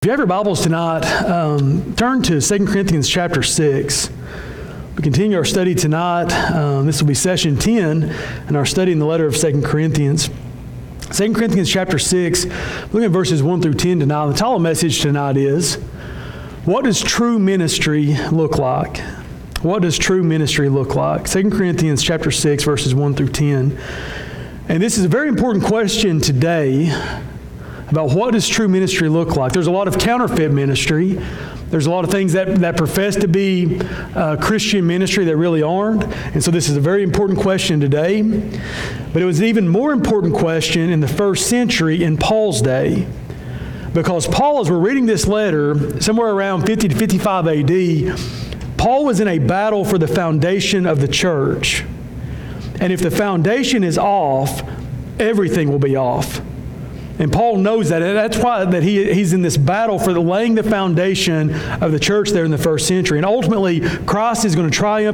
you have your Bibles tonight, turn to 2 Corinthians chapter 6. We continue our study tonight. This will be session 10 in our study in the letter of 2 Corinthians. 2 Corinthians chapter 6, looking at verses 1 through 10 tonight. The title message tonight is, what does true ministry look like? What does true ministry look like? 2 Corinthians chapter 6, verses 1 through 10. And this is a very important question today about what does true ministry look like. There's a lot of counterfeit ministry. There's a lot of things that profess to be Christian ministry that really aren't. And so this is a very important question today. But it was an even more important question in the first century in Paul's day. Because Paul, as we're reading this letter, somewhere around 50 to 55 AD, Paul was in a battle for the foundation of the church. And if the foundation is off, everything will be off. And Paul knows that. And that's why that he's in this battle for laying the foundation of the church there in the first century. And ultimately, Christ is going to triumph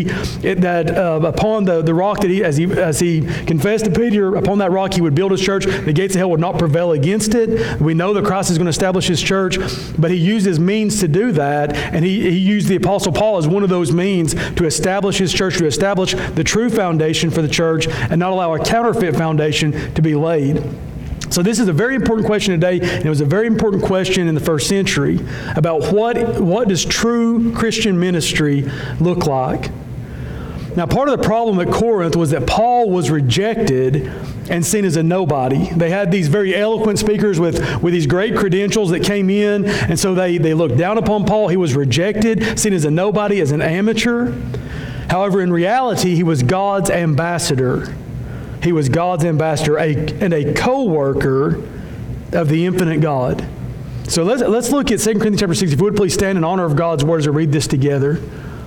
upon the rock that as he confessed to Peter, upon that rock he would build his church. The gates of hell would not prevail against it. We know that Christ is going to establish his church, but he used his means to do that. And he used the Apostle Paul as one of those means to establish his church, to establish the true foundation for the church, and not allow a counterfeit foundation to be laid. So this is a very important question today, and it was a very important question in the first century about what does true Christian ministry look like? Now, part of the problem at Corinth was that Paul was rejected and seen as a nobody. They had these very eloquent speakers with these great credentials that came in, and so they looked down upon Paul. He was rejected, seen as a nobody, as an amateur. However, in reality, he was God's ambassador. He was God's ambassador and a co-worker of the infinite God. So let's look at 2 Corinthians chapter 6. If you would please stand in honor of God's word as we read this together.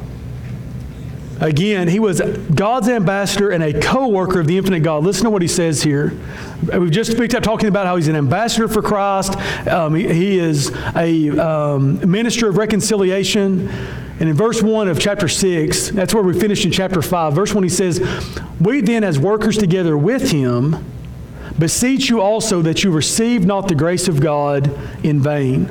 Again, he was God's ambassador and a co-worker of the infinite God. Listen to what he says here. We've just picked up talking about how he's an ambassador for Christ. He is a minister of reconciliation. And in verse 1 of chapter 6, that's where we finished in chapter 5. Verse 1, he says, "We then, as workers together with him, beseech you also that you receive not the grace of God in vain.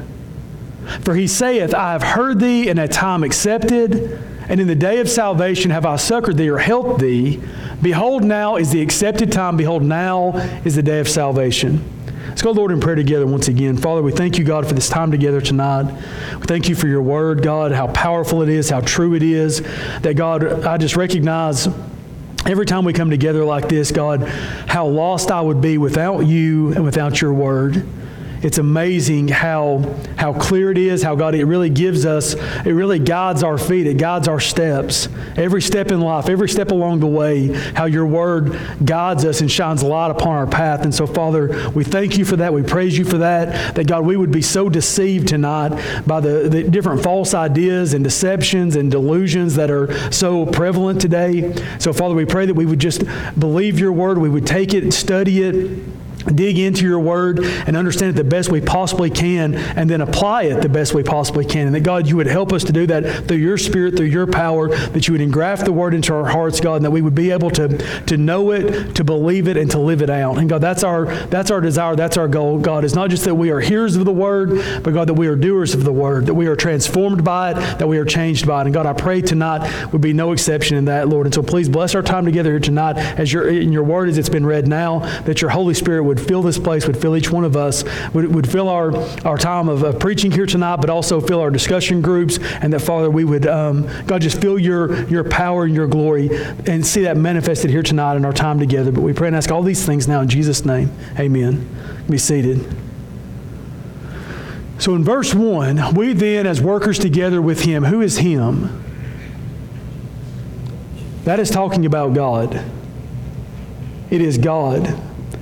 For he saith, I have heard thee in a time accepted, and in the day of salvation have I succored thee or helped thee. Behold, now is the accepted time. Behold, now is the day of salvation." Let's go, Lord, in prayer together once again. Father, we thank you, God, for this time together tonight. We thank you for your word, God, how powerful it is, how true it is. That, God, I just recognize every time we come together like this, God, how lost I would be without you and without your word. It's amazing how clear it is, how God, it really gives us, it really guides our feet, it guides our steps. Every step in life, every step along the way, how your word guides us and shines light upon our path. And so, Father, we thank you for that. We praise you for that, God, we would be so deceived tonight by the different false ideas and deceptions and delusions that are so prevalent today. So, Father, we pray that we would just believe your word, we would take it, study it, dig into your word and understand it the best we possibly can, and then apply it the best we possibly can. And that, God, you would help us to do that through your Spirit, through your power, that you would engraft the word into our hearts, God, and that we would be able to know it, to believe it, and to live it out. And God, that's our desire, that's our goal, God. It's not just that we are hearers of the word, but God, that we are doers of the word, that we are transformed by it, that we are changed by it. And God, I pray tonight would be no exception in that, Lord. And so please bless our time together here tonight as in your word as it's been read now, that your Holy Spirit would fill this place, would fill each one of us, would fill our time of preaching here tonight, but also fill our discussion groups, and that, Father, we would, God, just feel your power and your glory and see that manifested here tonight in our time together. But we pray and ask all these things now in Jesus' name. Amen. Be seated. So in verse 1, we then as workers together with him. Who is him? That is talking about God. It is God.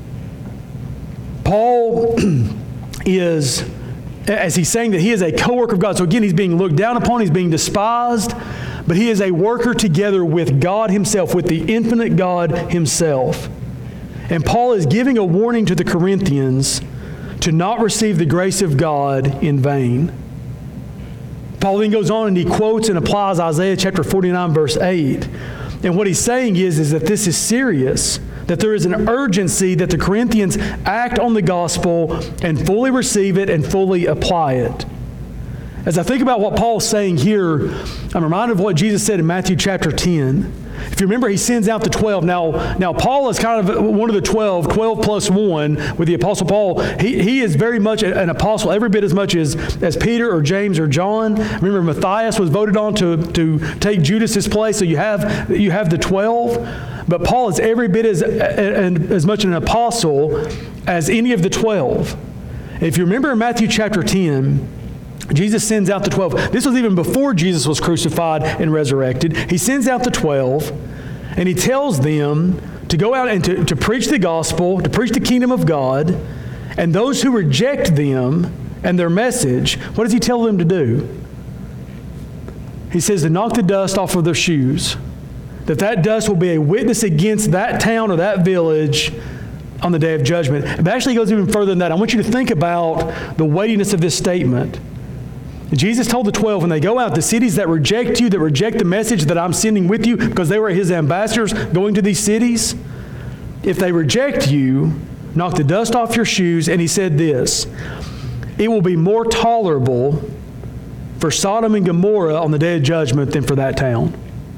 Paul is, as he's saying that he is a co-worker of God. So again, he's being looked down upon, he's being despised, but he is a worker together with God himself, with the infinite God himself. And Paul is giving a warning to the Corinthians to not receive the grace of God in vain. Paul then goes on and he quotes and applies Isaiah chapter 49, verse 8. And what he's saying is that this is serious. that there is an urgency that the Corinthians act on the gospel and fully receive it and fully apply it. As I think about what Paul's saying here, I'm reminded of what Jesus said in Matthew chapter 10. If you remember, he sends out the 12. Now Paul is kind of one of the 12 plus one with the Apostle Paul. He is very much an apostle, every bit as much as Peter or James or John. Remember, Matthias was voted on to take Judas's place, so you have the 12. But Paul is every bit as much an apostle as any of the 12. If you remember in Matthew chapter 10, Jesus sends out the 12. This was even before Jesus was crucified and resurrected. He sends out the 12, and he tells them to go out and to preach the gospel, to preach the kingdom of God, and those who reject them and their message, what does he tell them to do? He says to knock the dust off of their shoes, that dust will be a witness against that town or that village on the day of judgment. But actually, he goes even further than that. I want you to think about the weightiness of this statement. Jesus told the 12, when they go out, the cities that reject you, that reject the message that I'm sending with you, because they were his ambassadors going to these cities, if they reject you, knock the dust off your shoes. And he said this, it will be more tolerable for Sodom and Gomorrah on the day of judgment than for that town.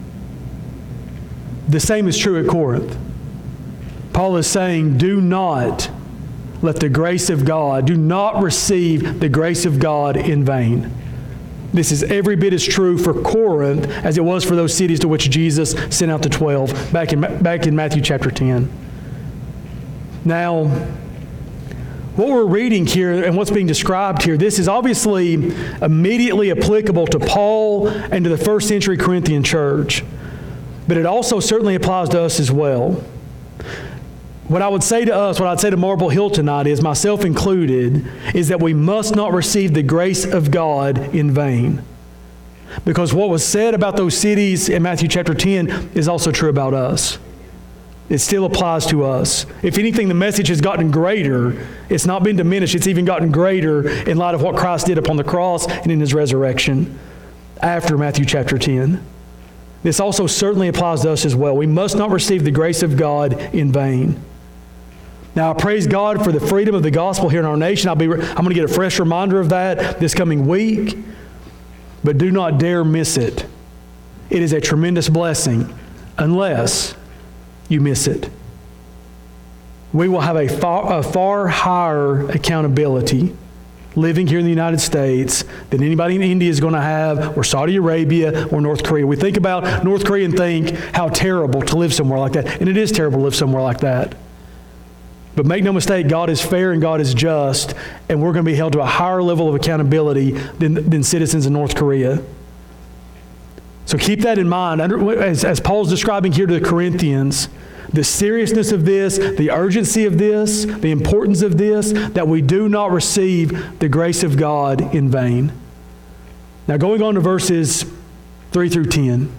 The same is true at Corinth. Paul is saying, do not let the grace of God, do not receive the grace of God in vain. This is every bit as true for Corinth as it was for those cities to which Jesus sent out the 12 back in Matthew chapter 10. Now, what we're reading here and what's being described here, this is obviously immediately applicable to Paul and to the first century Corinthian church, but it also certainly applies to us as well. What I would say to us, what I'd say to Marble Hill tonight is, myself included, is that we must not receive the grace of God in vain. Because what was said about those cities in Matthew chapter 10 is also true about us. It still applies to us. If anything, the message has gotten greater. It's not been diminished. It's even gotten greater in light of what Christ did upon the cross and in his resurrection after Matthew chapter 10. This also certainly applies to us as well. We must not receive the grace of God in vain. Now, I praise God for the freedom of the gospel here in our nation. I'm going to get a fresh reminder of that this coming week. But do not dare miss it. It is a tremendous blessing unless you miss it. We will have a far higher accountability living here in the United States than anybody in India is going to have, or Saudi Arabia, or North Korea. We think about North Korea and think how terrible to live somewhere like that. And it is terrible to live somewhere like that. But make no mistake, God is fair and God is just, and we're going to be held to a higher level of accountability than citizens in North Korea. So keep that in mind. As Paul's describing here to the Corinthians, the seriousness of this, the urgency of this, the importance of this, that we do not receive the grace of God in vain. Now going on to verses 3 through 10.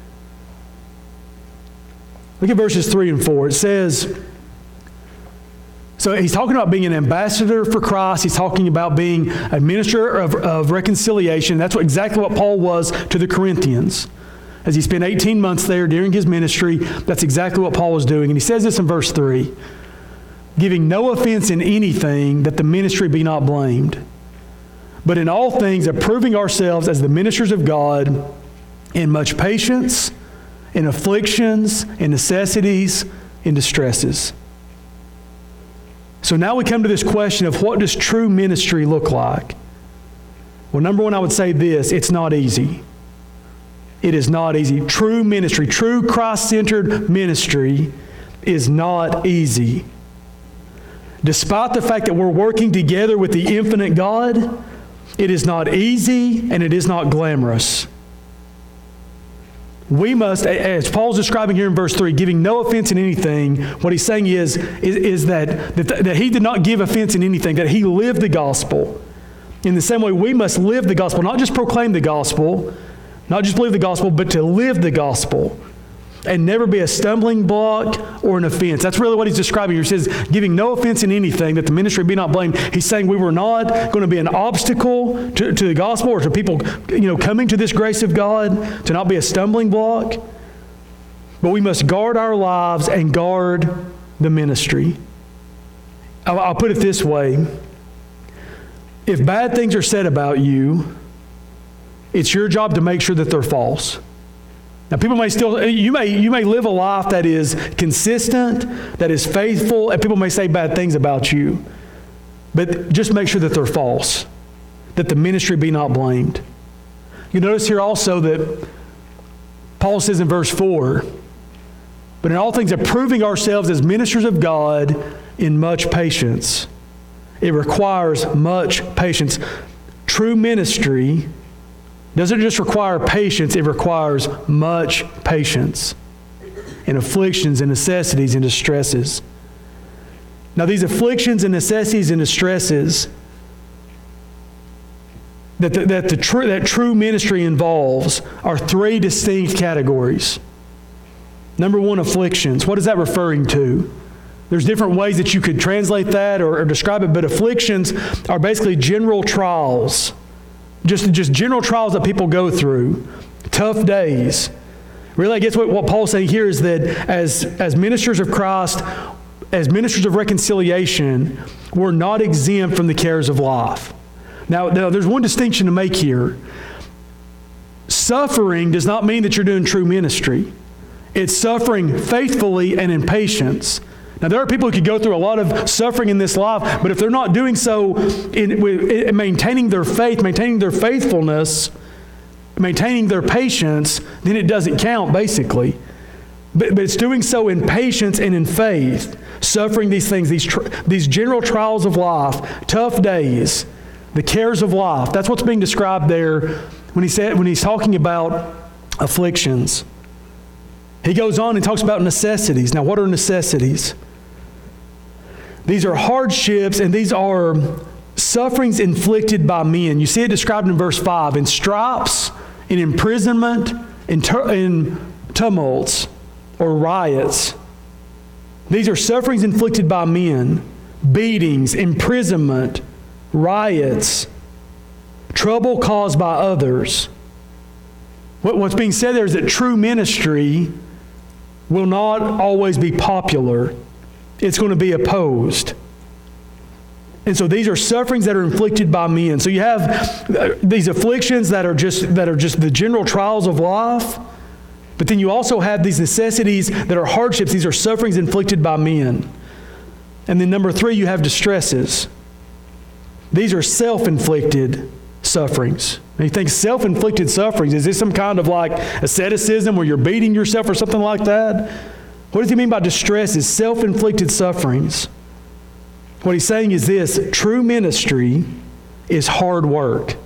Look at verses 3 and 4. It says, so he's talking about being an ambassador for Christ. He's talking about being a minister of reconciliation. That's exactly what Paul was to the Corinthians. As he spent 18 months there during his ministry, that's exactly what Paul was doing. And he says this in verse 3, giving no offense in anything, that the ministry be not blamed, but in all things approving ourselves as the ministers of God in much patience, in afflictions, in necessities, in distresses. So now we come to this question of, what does true ministry look like? Well, number one, I would say this: it's not easy. It is not easy. True ministry, true Christ-centered ministry is not easy. Despite the fact that we're working together with the infinite God, it is not easy and it is not glamorous. We must, as Paul's describing here in verse 3, giving no offense in anything, what he's saying is that he did not give offense in anything, that he lived the gospel. In the same way, we must live the gospel, not just proclaim the gospel, not just believe the gospel, but to live the gospel and never be a stumbling block or an offense. That's really what he's describing here. He says, giving no offense in anything, that the ministry be not blamed. He's saying we were not going to be an obstacle to the gospel or to people, coming to this grace of God, to not be a stumbling block. But we must guard our lives and guard the ministry. I'll put it this way. If bad things are said about you, it's your job to make sure that they're false. Now, people may still, you may live a life that is consistent, that is faithful, and people may say bad things about you. But just make sure that they're false, that the ministry be not blamed. You notice here also that Paul says in verse 4, but in all things approving ourselves as ministers of God in much patience. It requires much patience. True ministry doesn't just require patience, it requires much patience in afflictions and necessities and distresses. Now, these afflictions and necessities and distresses that true ministry involves are three distinct categories. Number one, afflictions. What is that referring to? There's different ways that you could translate that or describe it, but afflictions are basically general trials. Just general trials that people go through. Tough days. Really, I guess what Paul's saying here is that as ministers of Christ, as ministers of reconciliation, we're not exempt from the cares of life. Now, there's one distinction to make here. Suffering does not mean that you're doing true ministry. It's suffering faithfully and in patience. Now, there are people who could go through a lot of suffering in this life, but if they're not doing so in maintaining their faith, maintaining their faithfulness, maintaining their patience, then it doesn't count, basically. But it's doing so in patience and in faith, suffering these things, these general trials of life, tough days, the cares of life. That's what's being described there when he's talking about afflictions. He goes on and talks about necessities. Now, what are necessities? These are hardships, and these are sufferings inflicted by men. You see it described in verse 5, in stripes, in imprisonment, in tumults, or riots. These are sufferings inflicted by men, beatings, imprisonment, riots, trouble caused by others. What's being said there is that true ministry will not always be popular. It's going to be opposed. And so these are sufferings that are inflicted by men. So you have these afflictions that are just the general trials of life, but then you also have these necessities that are hardships. These are sufferings inflicted by men. And then number 3, you have distresses. These are self-inflicted sufferings. Now you think self-inflicted sufferings, is this some kind of like asceticism where you're beating yourself or something like that? What does he mean by distresses? Self-inflicted sufferings. What he's saying is this: true ministry is hard work.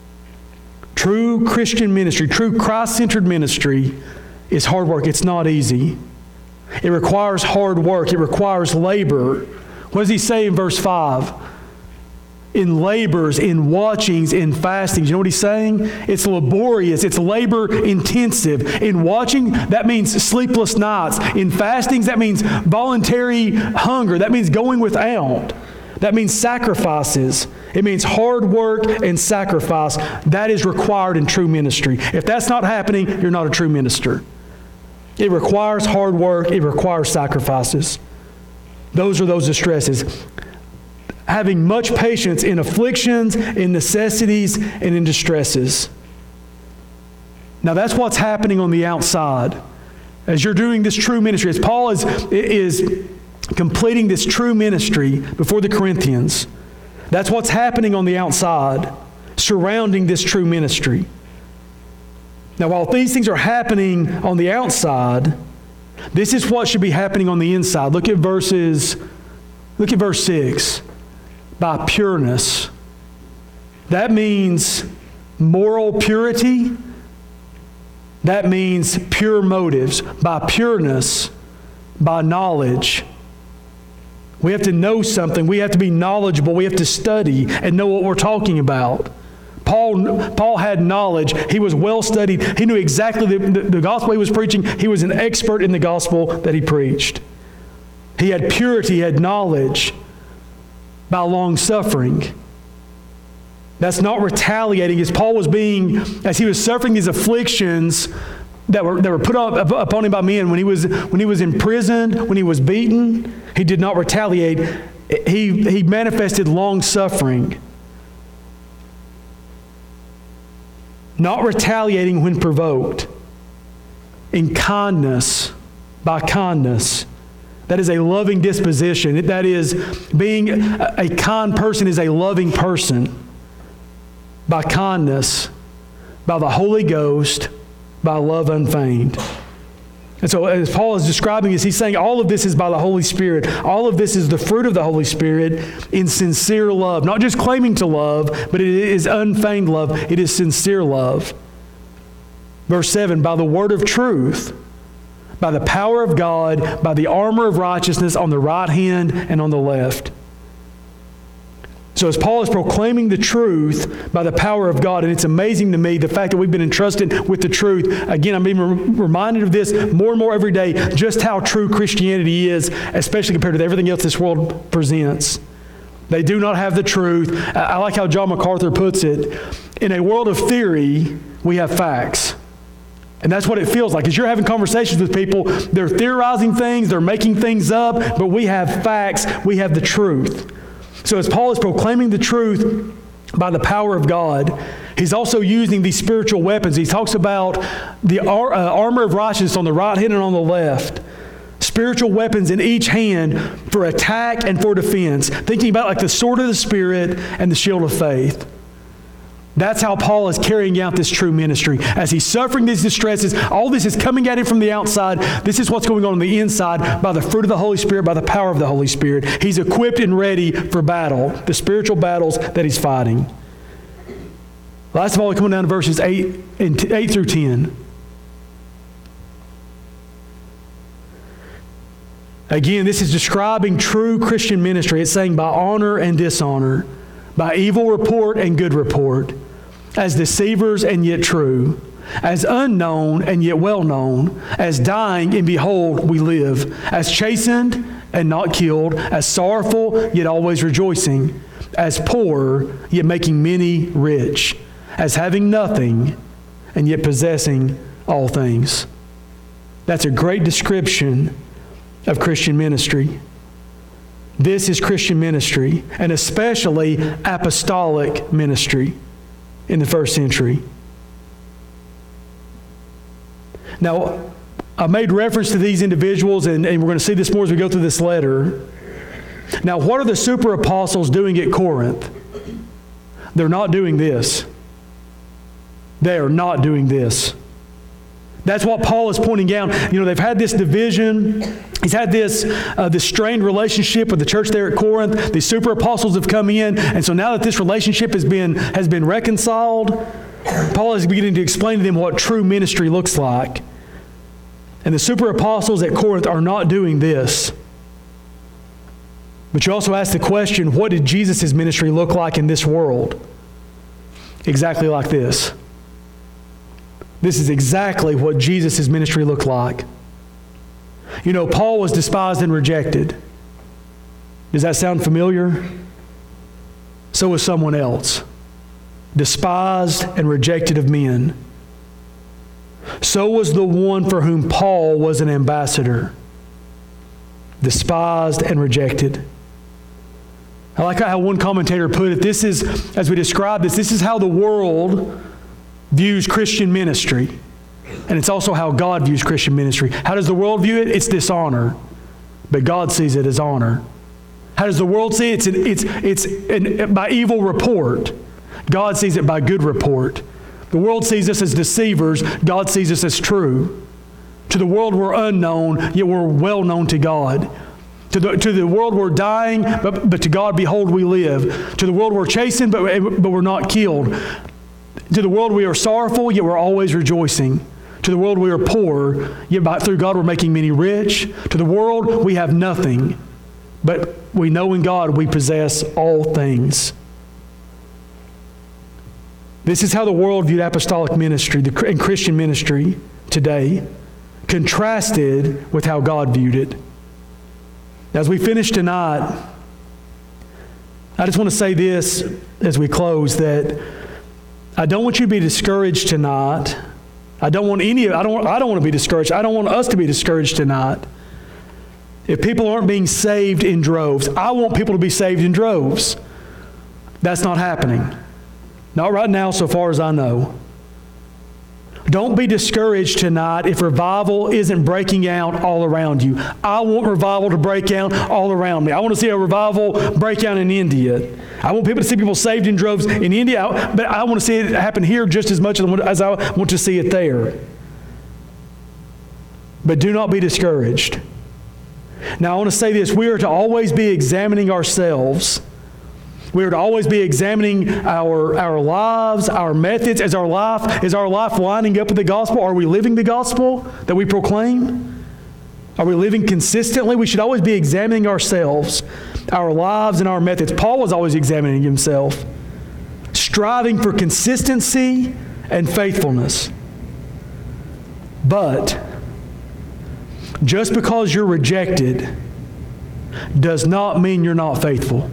True Christian ministry, true Christ-centered ministry is hard work. It's not easy. It requires hard work. It requires labor. What does he say in verse 5? In labors, in watchings, in fastings. You know what he's saying? It's laborious. It's labor intensive. In watching, that means sleepless nights. In fastings, that means voluntary hunger. That means going without. That means sacrifices. It means hard work and sacrifice. That is required in true ministry. If that's not happening, you're not a true minister. It requires hard work. It requires sacrifices. Those are those distresses. Having much patience in afflictions, in necessities, and in distresses. Now that's what's happening on the outside. As you're doing this true ministry, as Paul is completing this true ministry before the Corinthians, that's what's happening on the outside, surrounding this true ministry. Now while these things are happening on the outside, this is what should be happening on the inside. Look at verse 6. By pureness. That means moral purity. That means pure motives. By pureness, by knowledge. We have to know something. We have to be knowledgeable. We have to study and know what we're talking about. Paul had knowledge. He was well studied. He knew exactly the gospel he was preaching. He was an expert in the gospel that he preached. He had purity. He had knowledge. By long suffering. That's not retaliating. As he was suffering these afflictions, that were put upon him by men. When he was imprisoned, when he was beaten, he did not retaliate. He manifested long suffering, not retaliating when provoked, in kindness, by kindness. That is a loving disposition. That is, being a kind person is a loving person. By kindness, by the Holy Ghost, by love unfeigned. And so as Paul is describing this, he's saying all of this is by the Holy Spirit. All of this is the fruit of the Holy Spirit in sincere love. Not just claiming to love, but it is unfeigned love. It is sincere love. Verse 7, by the word of truth, by the power of God, by the armor of righteousness on the right hand and on the left. So as Paul is proclaiming the truth by the power of God, and it's amazing to me the fact that we've been entrusted with the truth. Again, I'm being reminded of this more and more every day, just how true Christianity is, especially compared to everything else this world presents. They do not have the truth. I like how John MacArthur puts it. In a world of theory, we have facts. And that's what it feels like. As you're having conversations with people, they're theorizing things, they're making things up, but we have facts, we have the truth. So as Paul is proclaiming the truth by the power of God, he's also using these spiritual weapons. He talks about the armor of righteousness on the right hand and on the left. Spiritual weapons in each hand for attack and for defense. Thinking about like the sword of the Spirit and the shield of faith. That's how Paul is carrying out this true ministry. As he's suffering these distresses, all this is coming at him from the outside. This is what's going on the inside by the fruit of the Holy Spirit, by the power of the Holy Spirit. He's equipped and ready for battle, the spiritual battles that he's fighting. Last of all, we're coming down to verses 8 through 10. Again, this is describing true Christian ministry. It's saying by honor and dishonor, by evil report and good report, as deceivers and yet true, as unknown and yet well known, as dying and behold we live, as chastened and not killed, as sorrowful yet always rejoicing, as poor yet making many rich, as having nothing and yet possessing all things. That's a great description of Christian ministry. This is Christian ministry, and especially apostolic ministry in the first century. Now, I made reference to these individuals, and we're going to see this more as we go through this letter. Now, what are the super apostles doing at Corinth? They're not doing this. They are not doing this. That's what Paul is pointing out. You know, they've had this division. He's had this strained relationship with the church there at Corinth. These super apostles have come in, and so now that this relationship has been reconciled, Paul is beginning to explain to them what true ministry looks like. And the super apostles at Corinth are not doing this. But you also ask the question, what did Jesus' ministry look like in this world? Exactly like this. This is exactly what Jesus' ministry looked like. You know, Paul was despised and rejected. Does that sound familiar? So was someone else. Despised and rejected of men. So was the one for whom Paul was an ambassador. Despised and rejected. I like how one commentator put it. This is, as we describe this is how the world views Christian ministry. And it's also how God views Christian ministry. How does the world view it? It's dishonor. But God sees it as honor. How does the world see it? It's by evil report. God sees it by good report. The world sees us as deceivers. God sees us as true. To the world we're unknown, yet we're well known to God. To the world we're dying, but to God, behold, we live. To the world we're chastened, but we're not killed. To the world we are sorrowful, yet we're always rejoicing. To the world we are poor, yet through God we're making many rich. To the world we have nothing, but we know in God we possess all things. This is how the world viewed apostolic ministry and Christian ministry today, contrasted with how God viewed it. As we finish tonight, I just want to say this as we close, that I don't want you to be discouraged tonight. I don't want to be discouraged. I don't want us to be discouraged tonight. If people aren't being saved in droves, I want people to be saved in droves. That's not happening. Not right now, so far as I know. Don't be discouraged tonight if revival isn't breaking out all around you. I want revival to break out all around me. I want to see a revival break out in India. I want people to see people saved in droves in India, but I want to see it happen here just as much as I want to see it there. But do not be discouraged. Now, I want to say this. We are to always be examining ourselves. We are to always be examining our lives, our methods. Is our life lining up with the gospel? Are we living the gospel that we proclaim? Are we living consistently? We should always be examining ourselves, our lives, and our methods. Paul was always examining himself, striving for consistency and faithfulness. But just because you're rejected does not mean you're not faithful.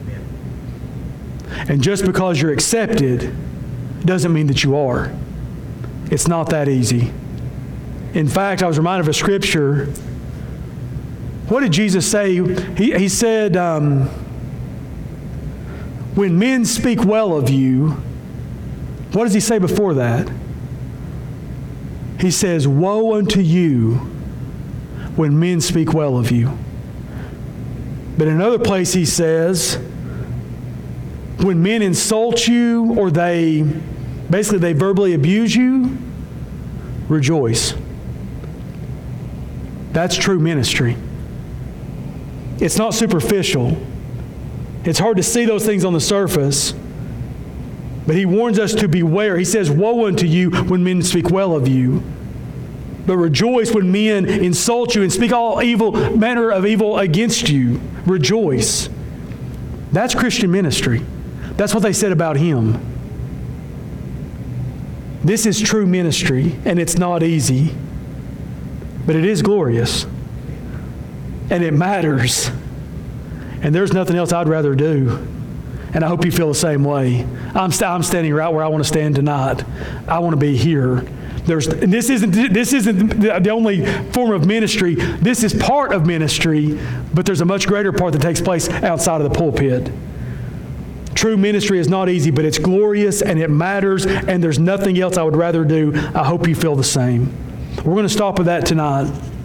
And just because you're accepted doesn't mean that you are. It's not that easy. In fact, I was reminded of a scripture. What did Jesus say? He said, when men speak well of you, what does he say before that? He says, woe unto you when men speak well of you. But in another place he says, when men insult you or they verbally abuse you, rejoice. That's true ministry. It's not superficial. It's hard to see those things on the surface, but he warns us to beware. He says, woe unto you when men speak well of you, but rejoice when men insult you and speak all manner of evil against you. Rejoice. That's Christian ministry. That's what they said about him. This is true ministry, and it's not easy, but it is glorious, and it matters, and there's nothing else I'd rather do, and I hope you feel the same way. I'm standing right where I want to stand tonight. I want to be here. This isn't the only form of ministry. This is part of ministry, but there's a much greater part that takes place outside of the pulpit. True ministry is not easy, but it's glorious and it matters, and there's nothing else I would rather do. I hope you feel the same. We're going to stop with that tonight.